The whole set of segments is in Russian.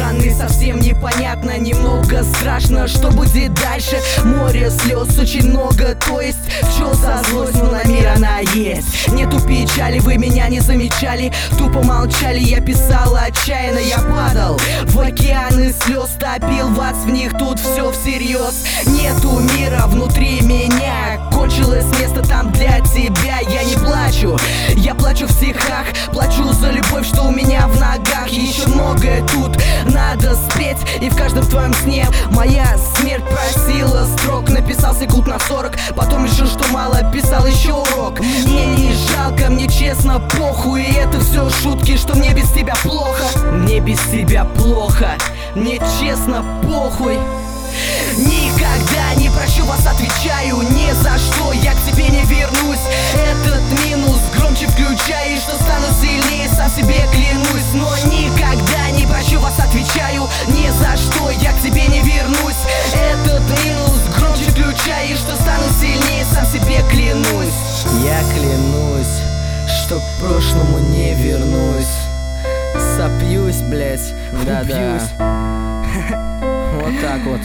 стороны совсем непонятно, немного страшно, что будет дальше. Море слез очень много, то есть чё за злость, но на мир она есть. Нету печали, вы меня не замечали, тупо молчали, я писал отчаянно, я падал в океаны слез, топил вас в них, тут все всерьез. Нету мира внутри меня, кончилось место там для тебя. Я не плачу, я плачу в стихах, плачу за любовь, что у меня в ногах. Еще многое тут надо спеть, и в каждом твоем сне моя смерть просила строк. Написал секунд на 40, потом решил, что мало, писал еще урок. Мне не жалко, мне честно похуй, и это все шутки, что мне без тебя плохо. Мне без тебя плохо, мне честно похуй. Никогда не прощу вас, отвечаю, ни за что я к тебе не вернусь. Этот минус громче включай, и что стану сильнее, сам себе клянусь. Но никогда не прощу вас, отвечаю, ни за что я к тебе не вернусь. Этот минус громче включай, и что стану сильнее, сам себе клянусь. Я клянусь, что к прошлому не вернусь. Сопьюсь, блять, да-да. Вот так вот.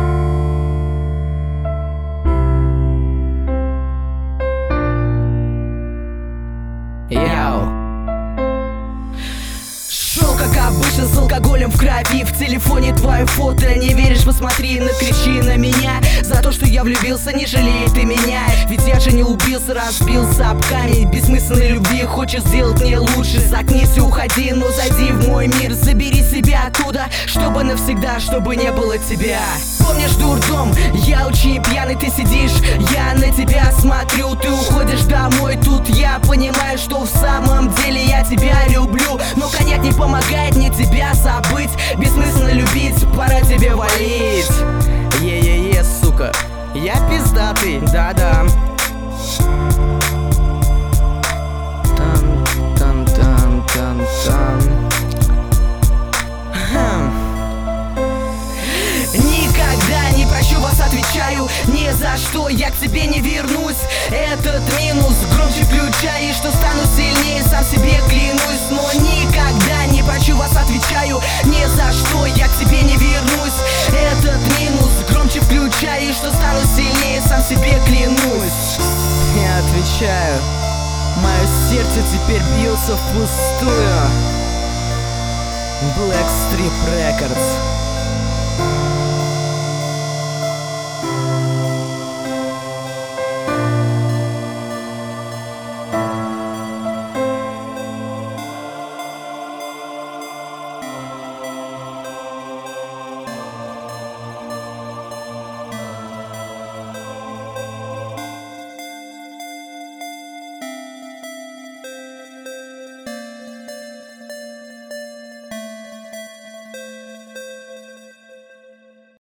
Яу. Шел как обычно с алкоголем в крови, в телефоне твое фото. Не веришь, посмотри, накричи на меня за то, что я влюбился, не жалей ты меня. Ведь я же не убился, разбился об камень бессмысленной любви. Хочешь сделать мне лучше, загнись и уходи, но зайди в мой мир, забери себя оттуда, чтобы навсегда, чтобы не было тебя. Помнишь дурдом, я очень пьяный, ты сидишь, я на тебя смотрю, ты уходишь домой. Тут я понимаю, что в самом деле я тебя люблю, но коньяк не помогает мне тебя забыть. Бессмысленно любить, пора тебе валить. Е-е-е, сука, я пиздатый, да-да. Никогда не прощу вас, отвечаю, ни за что я к тебе не вернусь. Этот минус громче включай, и что стану сильнее, сам себе клянусь. Но никогда не прощу вас, отвечаю, ни за что я к тебе не вернусь. Этот минус громче включай, и что стану сильнее, сам себе клянусь. Я отвечаю, мое сердце теперь бьется впустую. Black Strip Records.